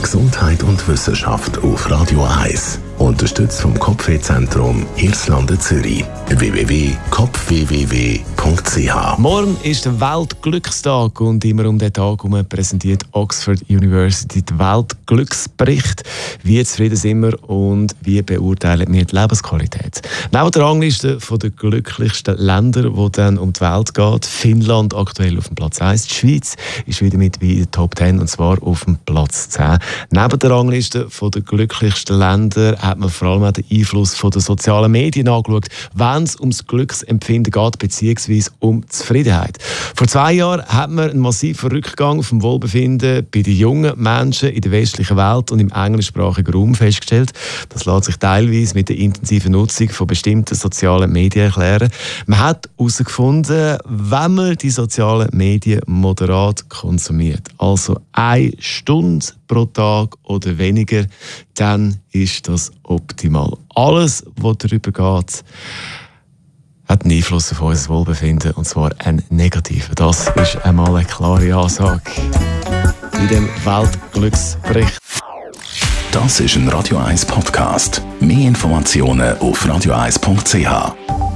Gesundheit und Wissenschaft auf Radio 1. Unterstützt vom Kopfwehzentrum Irlande Zürich. www.kopfwww.ch. Morgen ist der Weltglückstag und immer um diesen Tag herum präsentiert Oxford University den Weltglücksbericht. Wie zufrieden sind wir und wie beurteilen wir die Lebensqualität? Neben der Rangliste der glücklichsten Länder, die dann um die Welt geht, Finnland aktuell auf dem Platz 1. Die Schweiz ist wieder mit in der Top 10 und zwar auf dem Platz 10. Neben der Rangliste der glücklichsten Länder hat man vor allem auch den Einfluss der sozialen Medien angeschaut, wenn es ums Glücksempfinden geht, beziehungsweise um Zufriedenheit. Vor 2 Jahren hat man einen massiven Rückgang vom Wohlbefinden bei den jungen Menschen in der westlichen Welt und im englischsprachigen Raum festgestellt. Das lässt sich teilweise mit der intensiven Nutzung von bestimmten sozialen Medien erklären. Man hat herausgefunden, wenn man die sozialen Medien moderat konsumiert, also 1 Stunde pro Tag oder weniger, dann ist das optimal. Alles, was darüber geht, hat einen Einfluss auf unser Wohlbefinden, und zwar einen negativen. Das ist einmal eine klare Ansage in dem Weltglücksbericht. Das ist ein Radio 1 Podcast. Mehr Informationen auf radio1.ch.